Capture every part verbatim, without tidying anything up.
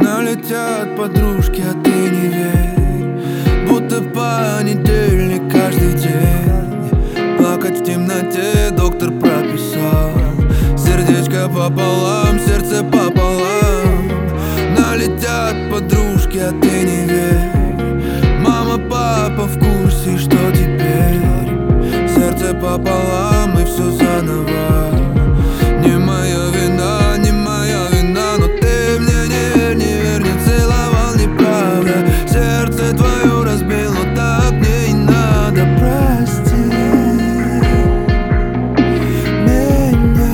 Налетят подружки, а ты не верь, будто понедельник каждый день. Плакать в темноте доктор прописал, сердечко пополам, сердце пополам. Налетят подружки, а ты не верь, мама, папа в курсе, что теперь. Сердце пополам и все заново. Не моя вина, не моя вина, но ты мне не верь, не верь, не целовал, неправда. Сердце твое разбил, но так мне и надо. Прости меня.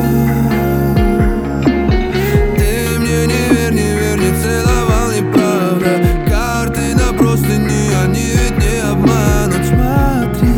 Ты мне не верь, не верь, не целовал, неправда. Карты на простыни, они ведь не обманут. Смотри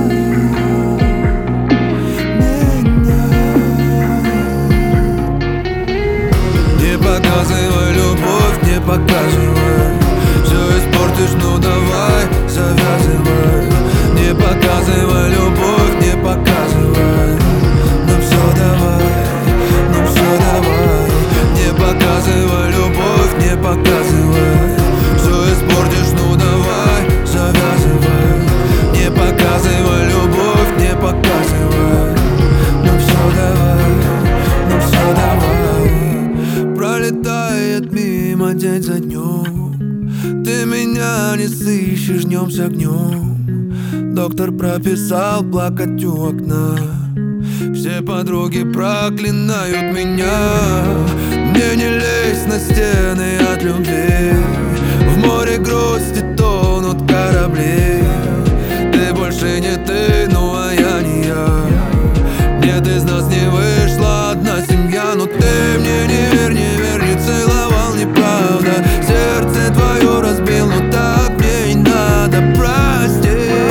показывай любовь, не показывай. Все испортишь, ну давай, завязывай. Не показывай любовь, не показывай. Ну все давай, ну все давай. Не показывай любовь, не показывай. Все испортишь, ну давай, завязывай. Не показывай любовь, не показывай. Ну все давай, ну все давай. Пролетает мимо день за днем, ты меня не сыщешь днем с огнем. Доктор прописал плакать у окна, все подруги проклинают меня. Мне не лезть на стены от любви, в море грусти тонут корабли. Ты больше не ты, ну а я не я. Нет, из нас не вышла одна семья. Но ты мне не верь, не верь, не целовал, неправда. Сердце твое разбил, но так мне и надо. Прости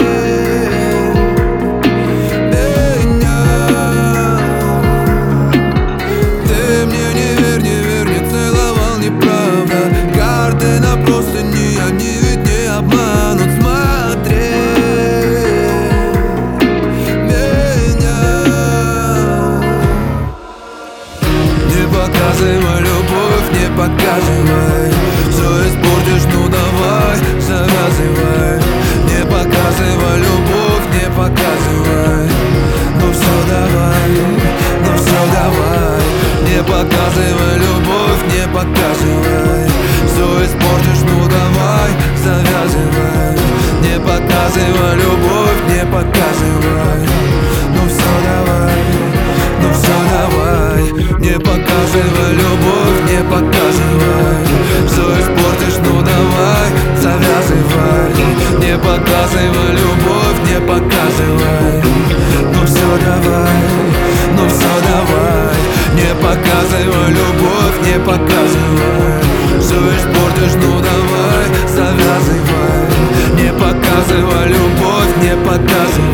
меня. Ты мне не верь, не верь, не целовал, неправда. Карты на простыни, они ведь не обманут. Смотри показывай любовь, не показывай. Все испортишь, ну давай, завязывай. Не показывай любовь, не показывай. Ну все давай, ну все давай. Не показывай любовь, не показывай. Все испортишь, ну давай, завязывай. Не показывай любовь, не показывай. Ну все давай, ну все давай. Не показывай любовь, не показывай. Все испортишь, ну давай, завязывай. Не показывай любовь, не показывай. Ну все давай, ну все давай. Не показывай любовь, не показывай. Все испортишь, ну давай, завязывай. Не показывай любовь, не показывай.